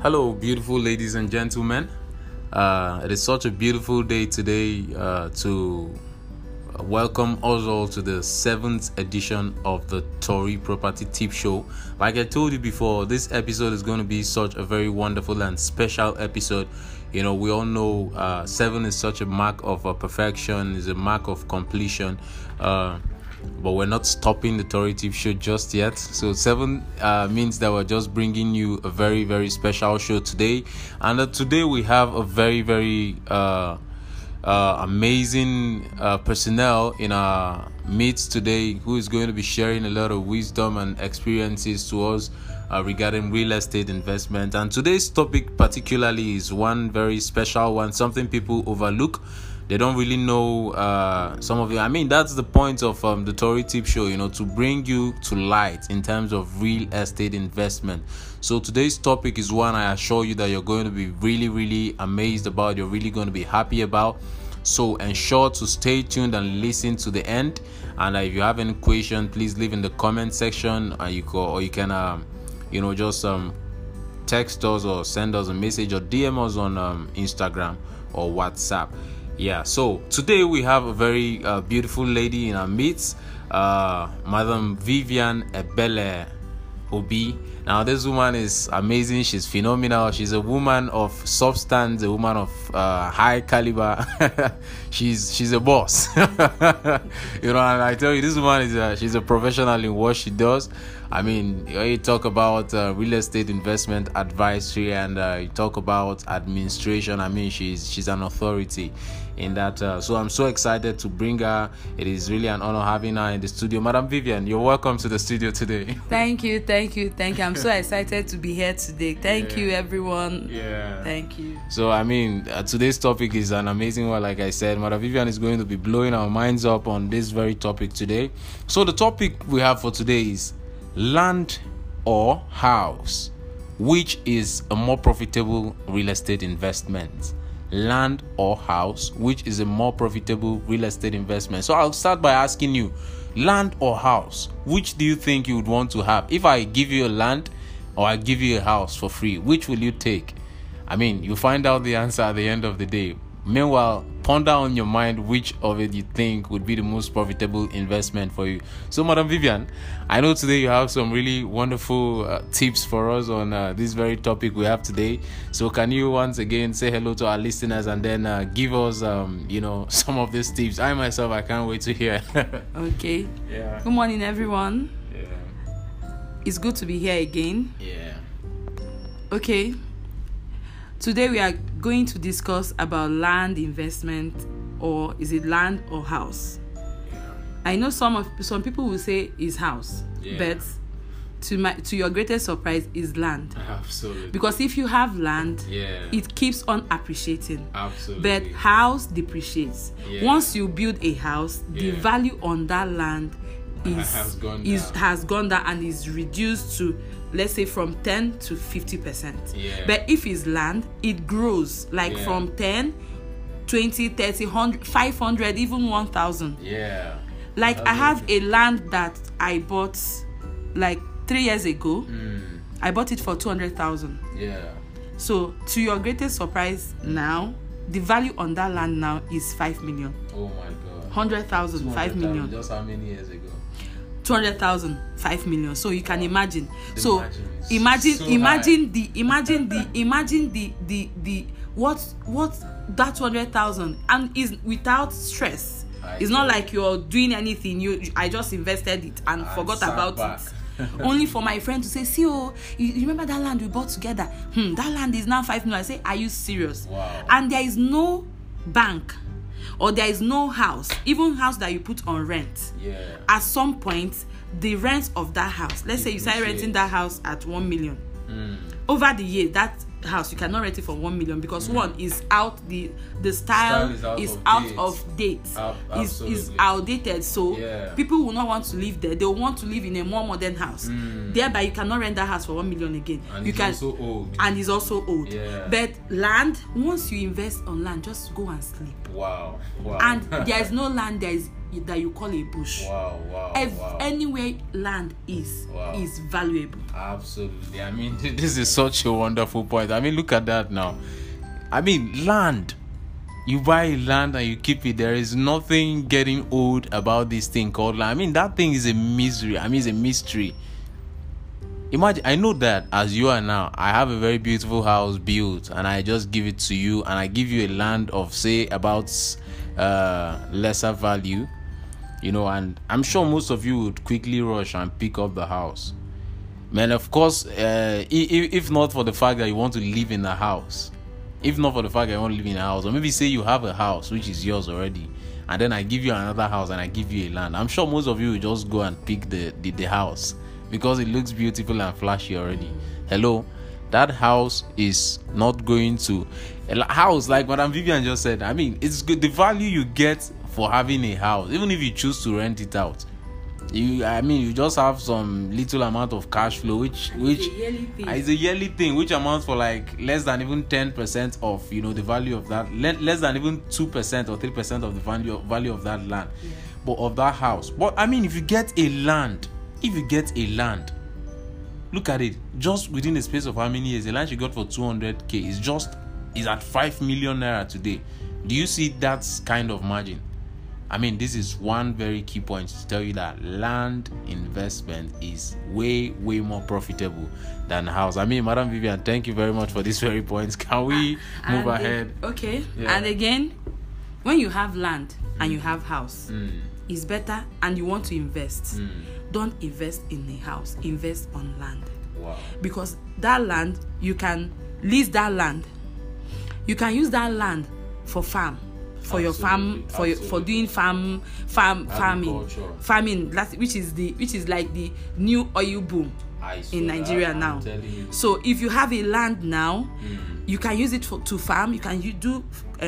Hello, beautiful ladies and gentlemen. It is such a beautiful day today to welcome us all to the 7th edition of the Tory Property Tip Show. Like I told you before, this episode is going to be such a very wonderful and special episode. You know, we all know 7 is such a mark of perfection, is a mark of completion. But we're not stopping the Tory Tip Show just yet. So 7 means that we're just bringing you a very, very special show today. And today we have a very, very amazing personnel in our midst today who is going to be sharing a lot of wisdom and experiences to us regarding real estate investment. And today's topic particularly is one very special one, something people overlook. They don't really know some of it. I mean, that's the point of the Tory Tip Show, you know, to bring you to light in terms of real estate investment. So today's topic is one I assure you that you're going to be really, really amazed about. You're really going to be happy about. So ensure to stay tuned and listen to the end. And if you have any question, please leave in the comment section. You can just text us or send us a message or DM us on Instagram or WhatsApp. Yeah, so today we have a very beautiful lady in our midst, Madam Vivian Ebele Obi. Now, this woman is amazing. She's phenomenal. She's a woman of substance, a woman of high caliber. she's a boss. You know, and I tell you, this woman is she's a professional in what she does. I mean, you talk about real estate investment advisory and you talk about administration. I mean, she's an authority in that. So I'm so excited to bring her. It is really an honor having her in the studio. Madam Vivian, you're welcome to the studio today. Thank you. I'm so excited to be here today. Thank you, everyone. Yeah. Thank you. So, I mean, today's topic is an amazing one. Like I said, Madam Vivian is going to be blowing our minds up on this very topic today. So the topic we have for today is land or house, which is a more profitable real estate investment. Land or house, which is a more profitable real estate investment. So I'll start by asking you, land or house, which do you think you would want to have? If I give you a land or I give you a house for free, which will you take? I mean, you find out the answer at the end of the day. Meanwhile, ponder on your mind which of it you think would be the most profitable investment for you. So, Madam Vivian, I know today you have some really wonderful tips for us on this very topic we have today. So, can you once again say hello to our listeners and then give us, some of these tips? I myself, I can't wait to hear. Okay. Yeah. Good morning, everyone. Yeah. It's good to be here again. Yeah. Okay. Today we are going to discuss about land investment, or is it land or house? Yeah. I know some people will say is house, but to your greatest surprise is land. Absolutely. Because if you have land, it keeps on appreciating. Absolutely. But house depreciates. Yeah. Once you build a house, the value on that land has gone down and is reduced to, let's say, from 10 to 50%. But if it's land, it grows from 10, 20, 30, 100, 500, even 1,000. I have a land that I bought 3 years ago. I bought it for 200,000. So to your greatest surprise, now the value on that land now is 5 million. Oh my God. 100,000, 5 million. Just how many years ago? 200,000, 5 million. So you can imagine. So imagine what that 200,000 and is without stress. It's not like you're doing anything. I just invested it and forgot about it. Only for my friend to say, see, you remember that land we bought together? That land is now 5 million. I say, are you serious? Wow. And there is no bank, or there is no house, even house that you put on rent. At some point, the rent of that house, let's say you start renting that house at 1 million. Over the year, that house you cannot rent it for 1 million because one is out, the style is out of date, is outdated. So people will not want to live there. They will want to live in a more modern house. Thereby, you cannot rent that house for 1 million again. And it's also old. But land, once you invest on land, just go and sleep. Wow. And there is no land, there is that you call a bush. Wow. Anywhere land is valuable. Absolutely. I mean, this is such a wonderful point. I mean, look at that now. I mean, land. You buy land and you keep it. There is nothing getting old about this thing called land. I mean, that thing is a misery. I mean, it's a mystery. Imagine, I know that as you are now, I have a very beautiful house built and I just give it to you, and I give you a land of, say, about lesser value, and I'm sure most of you would quickly rush and pick up the house. Man, of course, if not for the fact that you want to live in the house, or maybe say you have a house which is yours already, and then I give you another house and I give you a land, I'm sure most of you will just go and pick the house because it looks beautiful and flashy already. Hello, that house is not going to a house like Madam Vivian just said. I mean, it's good, the value you get for having a house, even if you choose to rent it out. You just have some little amount of cash flow, which is a yearly thing, which amounts for like less than even 10% of the value of that, less than even 2% or 3% of the value of that land, but of that house. But I mean, if you get a land, look at it, just within the space of how many years, the land you got for 200k is at 5 million naira today. Do you see that kind of margin? I mean, this is one very key point to tell you that land investment is way more profitable than a house. I mean, Madam Vivian, thank you very much for these very points. Can we move ahead? Okay. Yeah. And again, when you have land and you have house, it's better, and you want to invest, don't invest in a house, invest on land. Wow. Because that land, you can lease that land, you can use that land for farm, for your farm, for doing farming, which is like the new oil boom in Nigeria now. So if you have a land now, you can use it to farm. You can do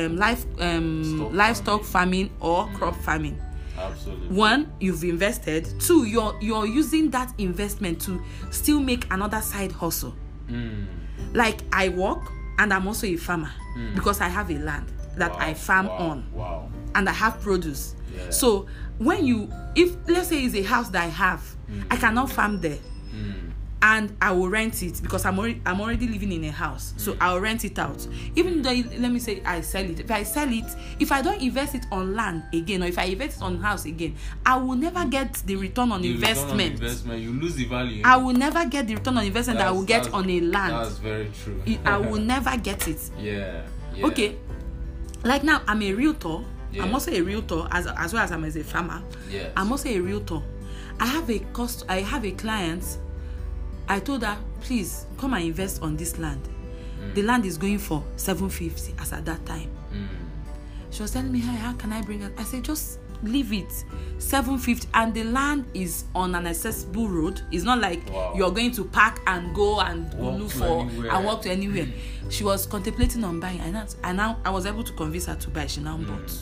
livestock farming or crop farming. Absolutely. One, you've invested. Two, you're using that investment to still make another side hustle. Like I work and I'm also a farmer because I have a land that I farm on. Wow. And I have produce. Yeah. So if let's say it's a house that I have, I cannot farm there. And I will rent it because I'm already living in a house. So I'll rent it out. Even though, let me say I sell it. If I sell it, if I don't invest it on land again, or if I invest it on house again, I will never get the return on investment. You lose the value. I will never get the return on investment that I will get on a land. That's very true. I will never get it. Yeah. Okay. Like now, I'm a realtor. Yeah. I'm also a realtor as well as I'm a farmer. Yes. I'm also a realtor. I have a client. I told her, please come and invest on this land. The land is going for 750 as at that time. She was telling me, hey, how can I bring it? I said, just leave it, 750, and the land is on an accessible road. It's not like you're going to park and go and look for and walk to anywhere. She was contemplating on buying, and now I was able to convince her to buy. She now bought.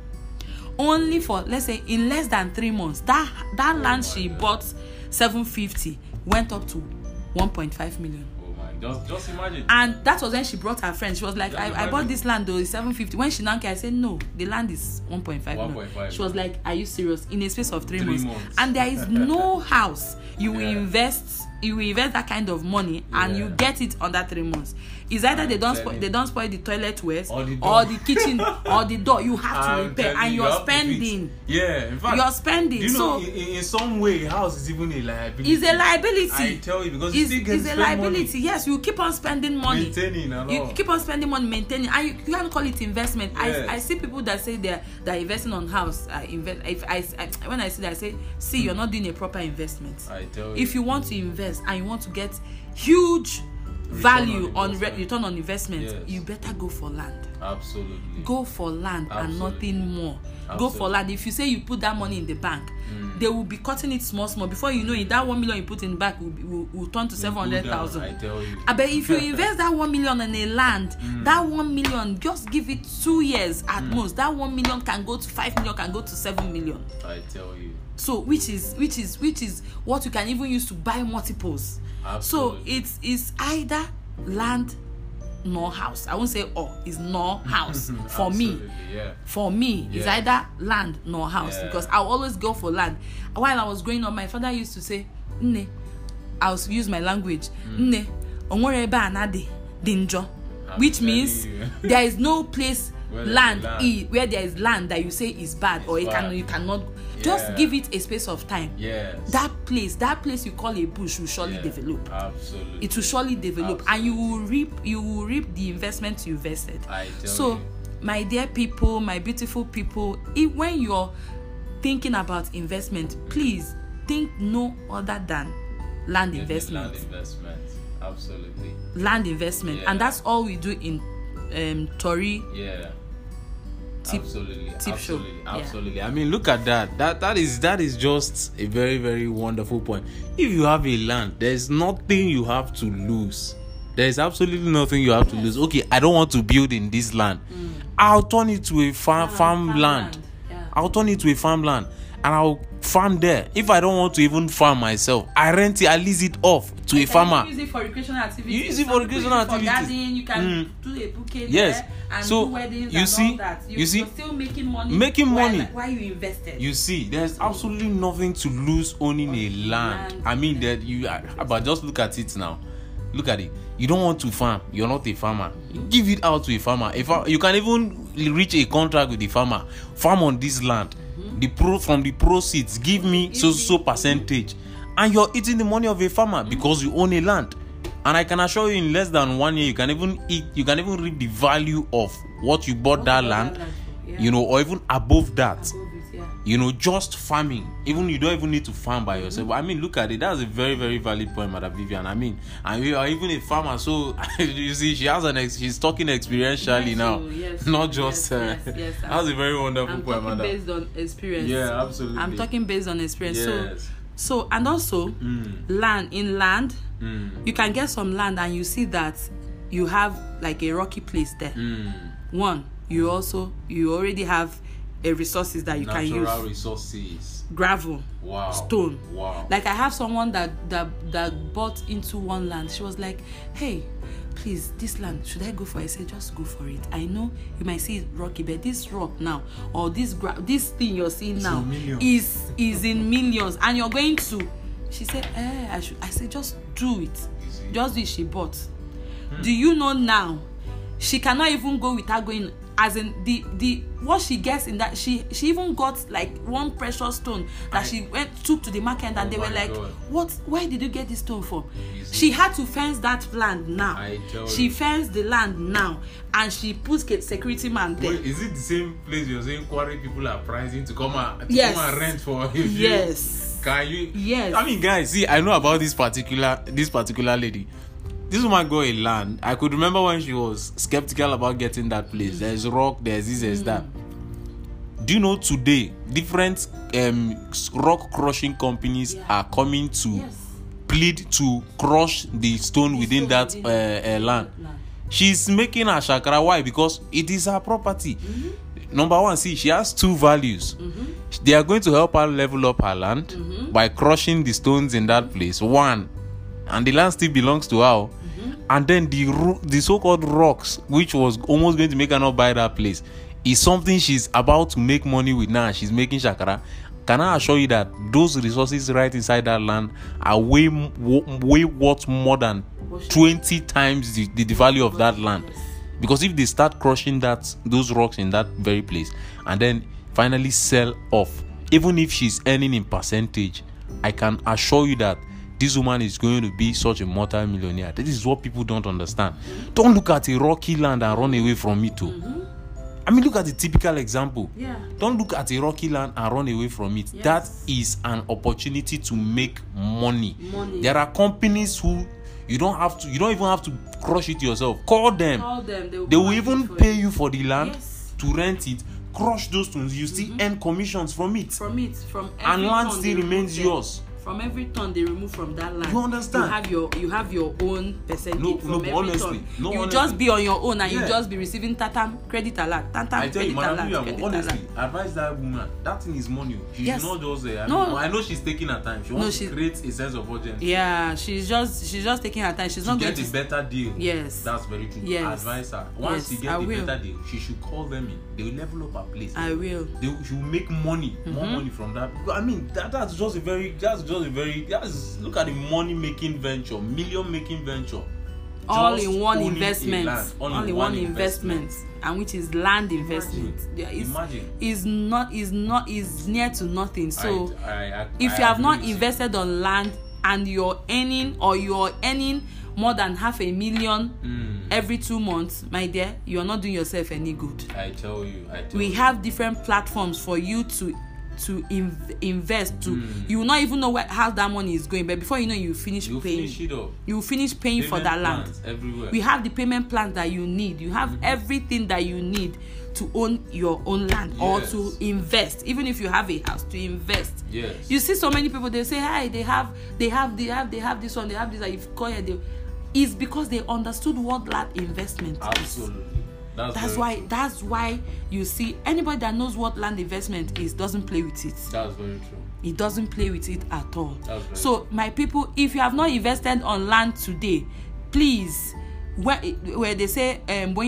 Only for, let's say, in less than 3 months, that land she bought 750 went up to 1.5 million. Just imagine. And that was when she brought her friend. She was like, I bought this land though, it's 750. When she now came, I said, no, the land is 1.5 million. She was like, are you serious? In a space of 3 months. And there is no house you will invest that kind of money and you get it under 3 months. It's either they don't spoil the toilet waste or the kitchen or the door. You have to repair, and you're spending. Yeah, in fact, you're spending. You know, in some way, house is even a liability. It's a liability. I tell you, because it's a liability. Money. Yes, you keep on spending money. Maintaining and all. You keep on spending money, maintaining, and you can't call it investment. Yes. I see people that say they're investing on house. When I say that, I say, see, you're not doing a proper investment. I tell you. If you want to invest and you want to get huge value on return on investment, you better go for land. Absolutely. Go for land and nothing more. Go for land. If you say you put that money in the bank, they will be cutting it small. Before you know it, that 1 million you put in the bank will turn to 700,000. I tell you. But if you invest that 1 million in a land, that 1 million, just give it 2 years at most. That 1 million can go to 5 million, can go to 7 million. I tell you. So which is what you can even use to buy multiples. Absolutely. So it's either land nor house. I won't say it's nor house. For me, yeah. For me, it's either land nor house, because I'll always go for land. While I was growing up, my father used to say, "Nne," I'll use my language, "Nne, onwere ebe anade dinjo," which means there is no place where there is land that you say is bad or you cannot. Just give it a space of time. Yes. That place you call a bush will surely develop. Absolutely. It will surely develop. Absolutely. And you will reap the investment you invested. So, my dear people, my beautiful people, when you're thinking about investment, please think no other than land investment. Land investment. Absolutely. Land investment. And that's all we do in Tori. Yeah. Absolutely. I mean, look at that. That is just a very, very wonderful point. If you have a land, there's nothing you have to lose. There's absolutely nothing you have to lose. Okay, I don't want to build in this land. I'll turn it to a farmland. I'll turn it to a farmland, and I'll farm there. If I don't want to even farm myself, I rent it, I lease it off to a farmer. You use it for recreational activities. You use it for recreational activities. For gardening, you can do a bouquet there and so do weddings you and see, all that. You're still making money. Why you invested? You see, there's absolutely nothing to lose owning a land. I mean but just look at it now. Look at it. You don't want to farm. You're not a farmer. Give it out to a farmer. You can even reach a contract with the farmer. Farm on this land. From the proceeds, give me so percentage, and you're eating the money of a farmer because you own a land. And I can assure you, in less than 1 year, you can even reap the value of what you bought that land, or even above that. Just farming. Even you don't even need to farm by yourself. I mean, look at it. That's a very, very valid point, Madam Vivian. I mean, and we are even a farmer, so you see, she's talking experientially now, not just. That's a very wonderful point, Madam. Based on experience. Yeah, absolutely. I'm talking based on experience. Yes. So and also land. You can get some land and you see that you have like a rocky place there. One, you already have resources that you can use. Natural resources. Gravel. Wow. Stone. Wow. Like I have someone that bought into one land. She was like, "Hey, please, this land, should I go for it?" I said, "Just go for it. I know you might see it rocky, but this rock now, or this thing you're seeing now is in millions, and you're going to." She said, I said, "Just do it." Just do it. She bought. Do you know now? She cannot even go without going. As in the what she gets in that, she even got like one precious stone that she took to the market, and they were like, God. "What? Why did you get this stone for?" She had to fence that land now. She fenced the land now, and she put security man there. Wait, is it the same place you're saying quarry people are pricing to come and rent for? Yes. Can you? Yes. I mean, guys, see, I know about this particular lady. This woman got a land. I could remember when she was skeptical about getting that place. There's rock, there's this, there's that. Do you know today, different rock crushing companies are coming to plead to crush the stone within that land. She's making a shakara. Why? Because it is her property. Number one, see, she has two values. They are going to help her level up her land by crushing the stones in that place. One, and the land still belongs to her. And then the so-called rocks, which was almost going to make her not buy that place, is something she's about to make money with now. She's making shakara. Can I assure you that those resources right inside that land are way worth more than 20 times the value of that land? Because if they start crushing those rocks in that very place and then finally sell off, even if she's earning in percentage, I can assure you that this woman is going to be such a multi-millionaire. This is what people don't understand. Don't look at a rocky land and run away from it too. I mean, look at the typical example. Don't look at a rocky land and run away from it. That is an opportunity to make money. There are companies who you don't even have to crush it yourself. Call them. They will even pay you for the land to rent it. Crush those stones. You still earn commissions from it. From and land still remains yours. from every ton they remove from that land. You understand? You have your own percentage from every honestly, ton. You just be on your own and you just be receiving tatam credit alert. I tell you, Madam, honestly, advise that woman. That thing is money. She should not just I know she's taking her time. She wants to create a sense of urgency. Yeah, she's just taking her time. She's not going to get a better deal. Yes, that's very true. Yes. Advise her. Once she gets a better deal, she should call them in. They will level up her place. I will. She will make money, more money from that. I mean, that's just a very. Look at the money making venture, million making venture. All in one investment. All in one investment. And which is land investment. Imagine. Is near to nothing. So if you have not invested on land and you're earning more than $500,000 every 2 months, my dear, you're not doing yourself any good. I tell you. We have different platforms for you to invest. You will not even know how that money is going, but before you know, you finish paying for that land everywhere. We have the payment plans that you need. You have everything that you need to own your own land or to invest. Even if you have a house, to invest. Yes. You see so many people, they say, "Hi, they have this one, they have this." If you call it, it's because they understood what land investment Absolutely. is. That's why you see anybody that knows what land investment is doesn't play with it. That's very true. It doesn't play with it at all. So my people, if you have not invested on land today, please, where they say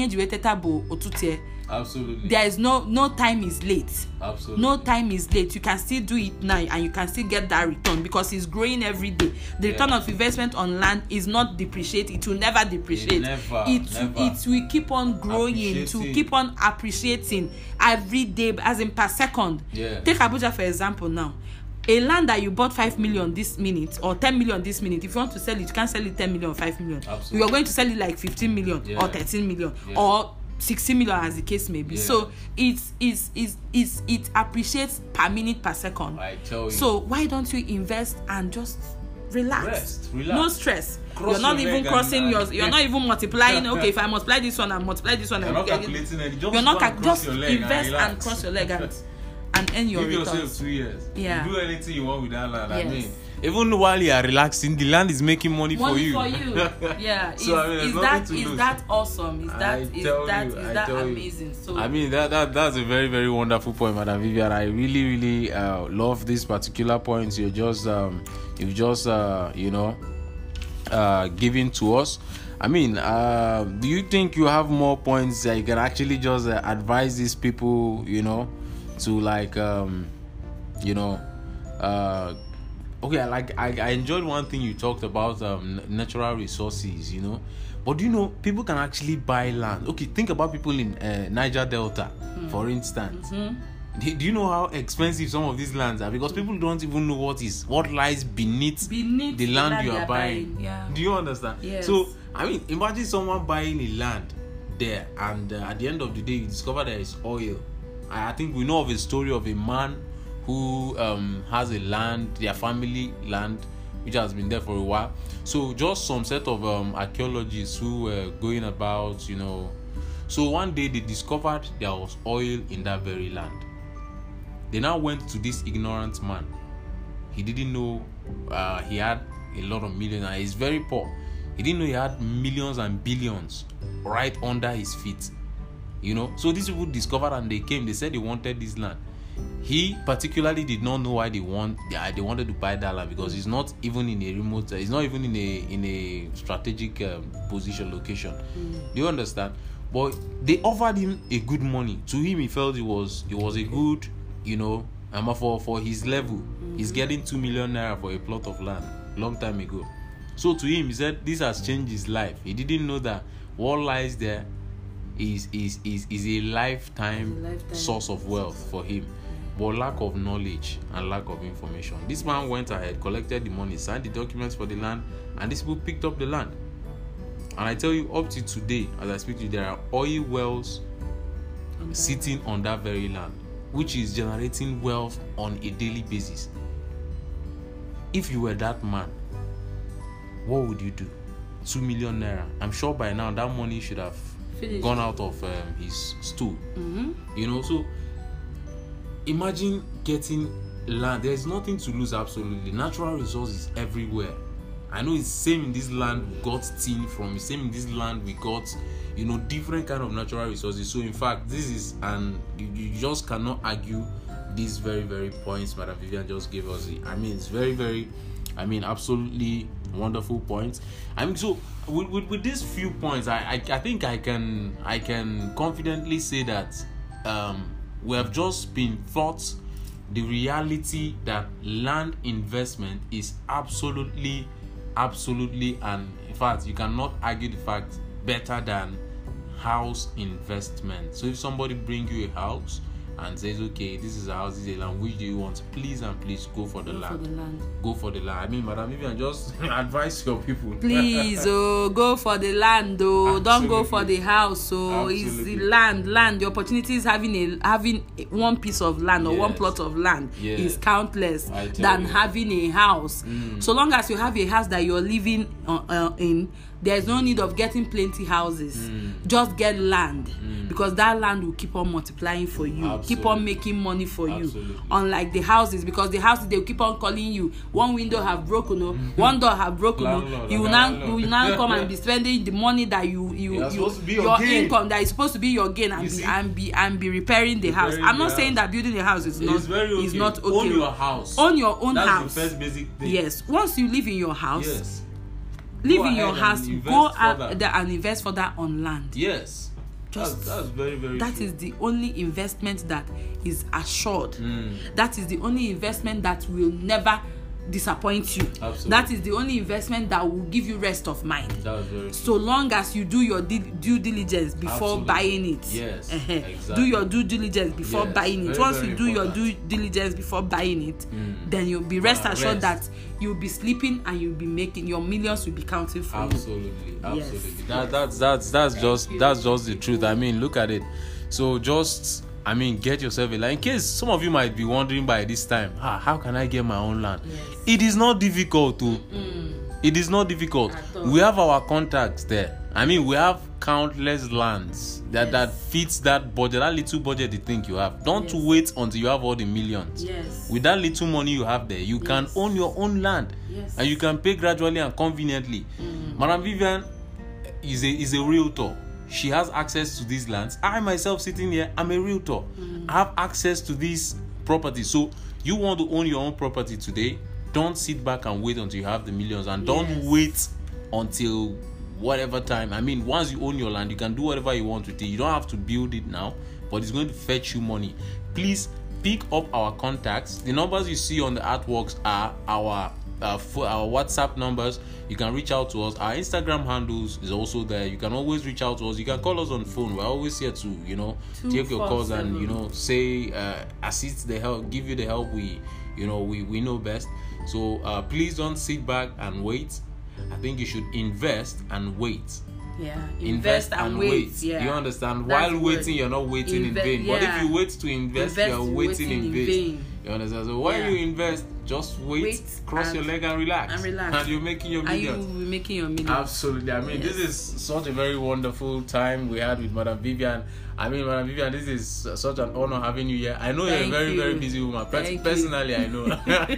absolutely, there is no time is late. Absolutely, no time is late. You can still do it now and you can still get that return because it's growing every day. The return of investment on land is not depreciate. It will never depreciate. It will keep on growing, to keep on appreciating every day, as in per second. Take Abuja for example now. A land that you bought 5 million this minute or 10 million this minute, if you want to sell it, you can't sell it 10 million or 5 million. Absolutely. You are going to sell it like 15 million or 13 million or 60 million as the case may be. So it appreciates per minute per second. I tell you. So why don't you invest and just relax? No stress. You're not even crossing yours. You're not even multiplying. Okay, if I multiply this one and multiply this one, you're not calculating it. You're not just invest and cross your leg and earn your returns. Give yourself 2 years. Yeah. Do anything you want with that land. I mean, even while you are relaxing, the land is making money for you. Yeah. So is that awesome? Is that amazing? So I mean that's a very, very wonderful point, Madam Vivian. I really, really love this particular point you've just giving to us. I mean, do you think you have more points that you can actually just advise these people, to okay, I enjoyed one thing you talked about, natural resources, but people can actually buy land. Okay, think about people in Niger Delta, for instance. Do you know how expensive some of these lands are? Because people don't even know what lies beneath the land you are buying. Yeah. Do you understand? Yes. So I mean, imagine someone buying a land there, and at the end of the day, you discover there is oil. I think we know of a story of a man who has a land, their family land, which has been there for a while. So just some set of archaeologists who were going about, So one day they discovered there was oil in that very land. They now went to this ignorant man. He didn't know he had a lot of millions, and he's very poor. He didn't know he had millions and billions right under his feet. So these people discovered and they came. They said they wanted this land. He particularly did not know why they wanted to buy that land, because it's not even in a remote. It's not even in a strategic position location. Do you understand? But they offered him a good money. To him, he felt it was a good, for his level. He's getting 2 million naira for a plot of land long time ago. So to him, he said this has changed his life. He didn't know that what lies there is a lifetime source of wealth for him, but lack of knowledge and lack of information. This man went ahead, collected the money, signed the documents for the land, and these people picked up the land. And I tell you, up to today, as I speak to you, there are oil wells sitting on that very land, which is generating wealth on a daily basis. If you were that man, what would you do? 2 million naira. I'm sure by now that money should have gone out of his stool. So imagine getting land, there is nothing to lose. Absolutely, natural resources everywhere. I know it's same in this land we got tin from. It's same in this land we got, different kind of natural resources. So in fact, this is, and you just cannot argue these very, very points Madam Vivian just gave us. It's very, very, absolutely wonderful points. So with these few points, I think I can confidently say that we have just been taught the reality that land investment is absolutely, and in fact you cannot argue the fact, better than house investment. So if somebody bring you a house and says, okay, this is a house, this is a land, which do you want? Please and please go for the land. Go for the land. Madam Vivian, just advise your people. Please, go for the land, don't go for the house. It's the land. The opportunities having one piece of land or one plot of land is countless than having a house. So long as you have a house that you're living in, there's no need of getting plenty houses. Just get land, because that land will keep on multiplying for you, keep on making money for you. Unlike the houses, because the houses, they will keep on calling you. One window have broken, one door have broken. You will now come and be spending the money that your income that is supposed to be your gain, and be repairing the house. I'm not saying that building a house is not okay. Own your house. Own your own house. That's the first basic thing. Yes. Once you live in your house, live in your house, go out there and invest further on land. Yes. That's very, very That true. is the only investment that is assured. That is the only investment that will never disappoint you. Absolutely. That is the only investment that will give you rest of mind. That's very so long as you do your due diligence before buying it. Yes. Exactly. Do your due diligence before buying it. Very, Once very you do important. your due diligence before buying it, then you'll be rest assured that you'll be sleeping and you'll be making your millions will be counting for absolutely. Yes. That's just the truth. Look at it. So just get yourself a land. In case some of you might be wondering by this time, how can I get my own land? Yes. It is not difficult to. It is not difficult. We have our contacts there. We have countless lands that fits that budget, that little budget you think you have. Don't wait until you have all the millions. Yes. With that little money you have there, you can own your own land. Yes. And you can pay gradually and conveniently. Madam Vivian is a realtor. She has access to these lands. I myself sitting here, I'm a realtor. I have access to these properties. So you want to own your own property today, don't sit back and wait until you have the millions, and don't wait until whatever time. Once you own your land, you can do whatever you want with it. You don't have to build it now, but it's going to fetch you money. Please pick up our contacts. The numbers you see on the artworks are our WhatsApp numbers. You can reach out to us. Our Instagram handles is also there. You can always reach out to us. You can call us on phone. We're always here to take your calls and say assist the help, give you the help we know best. So please don't sit back and wait. I think you should invest and wait. Invest and wait. You understand? While waiting, you're not waiting in vain. But if you wait to invest you're waiting in vain. You understand? So when you invest, just wait, cross your leg and relax. And you're making your millions. And you will be making your millions. Absolutely. This is such a very wonderful time we had with Madam Vivian. Madam Vivian, this is such an honor having you here. I know you're a very, very busy woman. Personally, I know.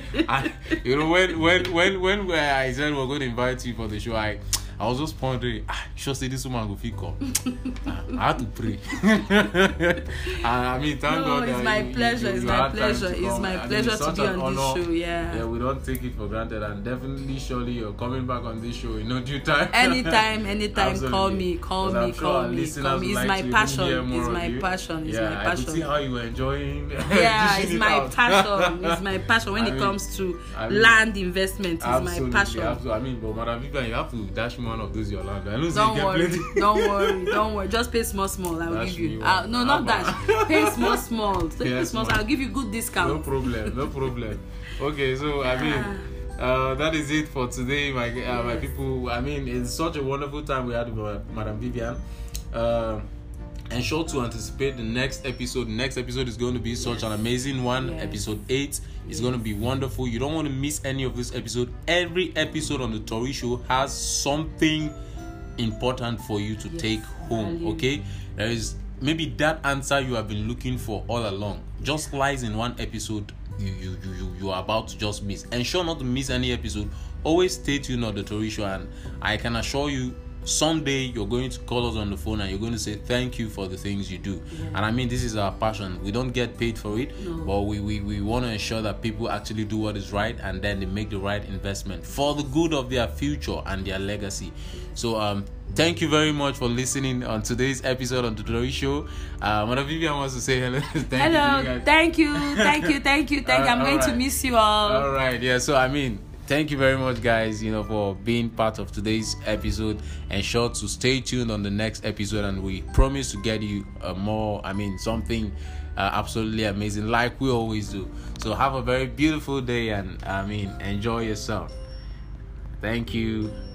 When I said we're going to invite you for the show, I was just pondering, sure say this woman will feel come. I had to pray. Thank God. It's my pleasure. It's my pleasure. It's my pleasure to be on this show. Yeah, we don't take it for granted, and definitely, surely, you're coming back on this show in no due time. Anytime. Call me. It's my passion. I could see how you were enjoying. It's my passion. It's my passion when it comes to land investment. It's my passion. Absolutely. But Madam Vivian, you have to dash me one of those your land. Don't worry. Just pay small. I will give you. No, not that. Pay small. I'll give you good discount. No problem. Okay, so that is it for today, my people. It's such a wonderful time we had with Madam Vivian. Ensure to anticipate the next episode. The next episode is going to be such an amazing one. Episode 8 is going to be wonderful. You don't want to miss any of this episode. Every episode on the Tori Show has something important for you to take home. Okay, there is maybe that answer you have been looking for all along. just lies in one episode you are about to just miss. Ensure not to miss any episode. Always stay tuned on the Tori Show, and I can assure you, someday you're going to call us on the phone and you're going to say thank you for the things you do. And I mean, this is our passion. We don't get paid for it, but we want to ensure that people actually do what is right, and then they make the right investment for the good of their future and their legacy. So thank you very much for listening on today's episode on the Tori Show. Madam Vivian wants to say hello. Thank you. I'm going to miss you all right. Yeah, so I mean, thank you very much, guys, for being part of today's episode. Ensure to stay tuned on the next episode, and we promise to get you something absolutely amazing, like we always do. So have a very beautiful day, and enjoy yourself. Thank you.